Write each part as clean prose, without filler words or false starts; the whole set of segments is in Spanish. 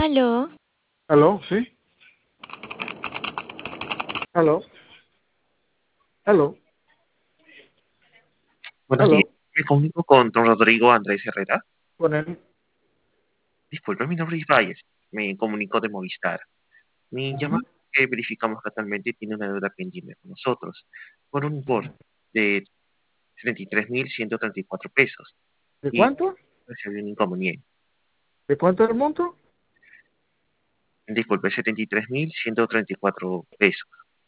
Aló, ¿Aló? ¿Sí? ¿Aló? ¿Aló? Buenos días. ¿Aló? Me comunico con don Rodrigo Andrés Herrera. Con él. Disculpe, mi nombre es Valles. Me comunico de Movistar. Mi llamada Ujú. que verificamos que actualmente tiene una deuda pendiente con nosotros por un importe de 73.134 pesos ¿De y cuánto? recibió un inconveniente. ¿De cuánto es el monto? Disculpe, 73.134 pesos.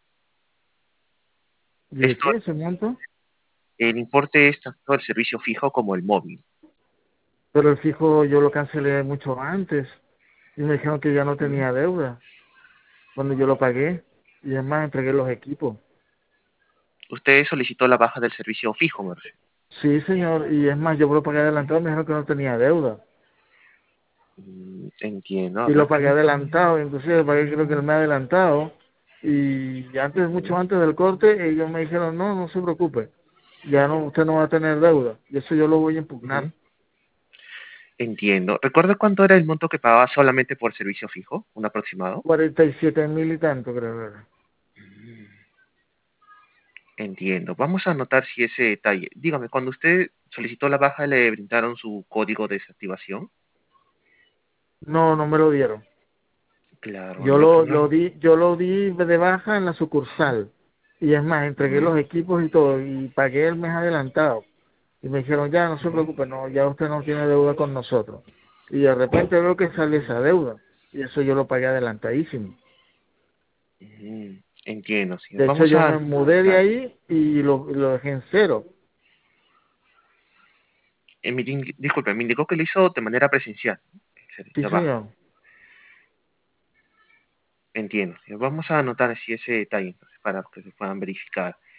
¿Y de Esto, qué ese monto? el importe es tanto el servicio fijo como el móvil. Pero el fijo yo lo cancelé mucho antes y me dijeron que ya no Mm. tenía deuda cuando yo lo pagué y además entregué los equipos. Usted solicitó la baja del servicio fijo, me refiero. Sí, señor, y es más, yo lo pagué adelantado, me dijeron que no tenía deuda Entiendo. y lo pagué adelantado, inclusive pagué creo que el mes adelantado y antes, mucho Ujú. antes del corte, ellos me dijeron, no, no se preocupe, ya no, usted no va a tener deuda y eso yo lo voy a impugnar. Ujú. Entiendo. ¿Recuerda cuánto era el monto que pagaba solamente por servicio fijo? ¿Un aproximado? 47.000 y tanto, creo que era. Mm, Entiendo. Vamos a anotar si ese detalle. Dígame, cuando usted solicitó la baja, ¿le brindaron su código de desactivación? No, no me lo dieron. Claro, Yo lo que lo, no. lo di, yo lo di de baja en la sucursal. Y es más, entregué Ujú, los equipos y todo, y pagué el mes adelantado. Y me dijeron, ya, no se ujú, preocupe, no, ya usted no tiene deuda con nosotros. Y de repente veo que sale esa deuda. Y eso yo lo pagué adelantadísimo. ujú. Entiendo, señor. De hecho, Vamos yo a me mudé de anotar. ahí y lo dejé en cero. Disculpe, me indicó que lo hizo de manera presencial. Sí, La baja. señor. Entiendo, señor. Vamos a anotar así ese detalle entonces, para que se puedan verificar.